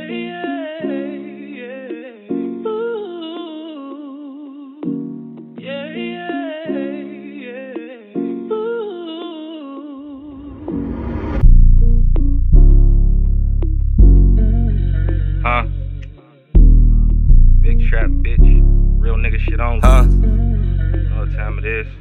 Big trap, bitch. Real nigga shit on. You know what time it is.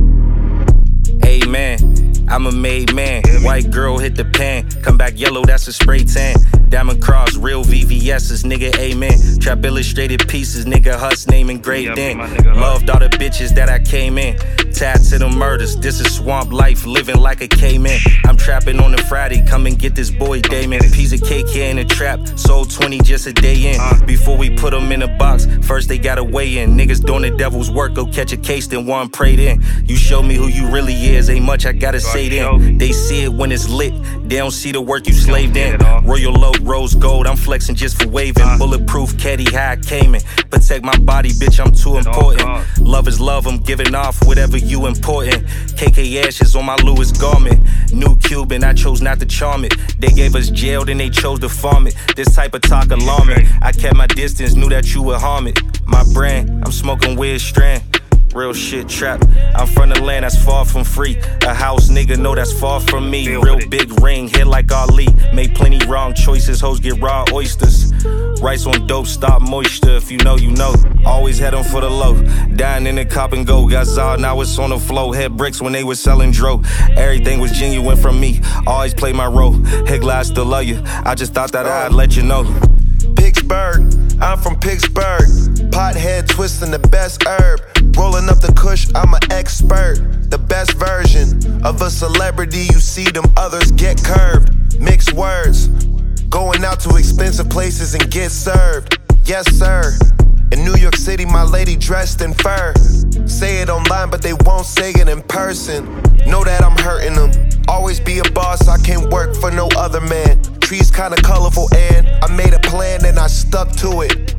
Hey man, I'm a made man. White girl hit the pan, come back yellow, that's a spray tan. Diamond cross, real VVS's, nigga, amen. Trap illustrated pieces, nigga, Hus name engraved in. Loved all the bitches that I came in. Tied to the murders, this is swamp life, living like a caveman. I'm trapping on a Friday, come and get this boy Damon. Piece of cake here in the trap, sold 20 just a day in. Before we put them in a box, first they gotta weigh in. Niggas doing the devil's work, go catch a case, then one prayed in. You show me who you really is, ain't much I gotta say then. They see it when it's lit, they don't see the work you slaved in. Royal low, rose gold, I'm flexing just for waving. Bulletproof caddy, how I came in. Protect my body, bitch, I'm too important. Love is love, I'm giving off whatever you important. KK ashes on my Louis garment. New Cuban, I chose not to charm it. They gave us jail, then they chose to farm it. This type of talk alarming. I kept my distance, knew that you would harm it. My brand, I'm smoking weird strand. Real shit trap. I'm from the land that's far from free. A house nigga know that's far from me. Real big ring, hit like Ali. Made plenty wrong choices, hoes get raw oysters. Rice on dope, stop moisture. If you know, you know. Always had them for the low. Dying in the cop and go. Gazal, now it's on the flow. Had bricks when they was selling dro. Everything was genuine from me. Always play my role. Higla, I still love you. I just thought that I'd let you know. Pittsburgh, I'm from Pittsburgh. Pothead twisting the best herb. Rolling up the kush, I'm an expert. The best version of a celebrity. You see them others get curved. Mixed words. Going out to expensive places and get served. Yes, sir. In New York City, my lady dressed in fur. Say it online, but they won't say it in person. Know that I'm hurting them. Always be a boss, I can't work for no other man. Trees kinda colorful and I made a plan and I stuck to it.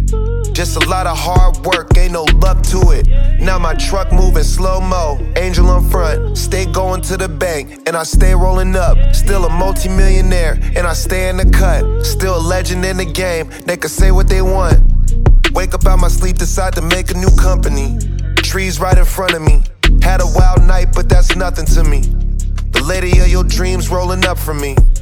Just a lot of hard work, ain't no luck to it. Now my truck moving slow-mo, angel on front. Stay going to the bank, and I stay rolling up. Still a multi-millionaire, and I stay in the cut. Still a legend in the game, they can say what they want. Wake up out my sleep, decide to make a new company. Trees right in front of me. Had a wild night, but that's nothing to me. The lady of your dreams rolling up for me.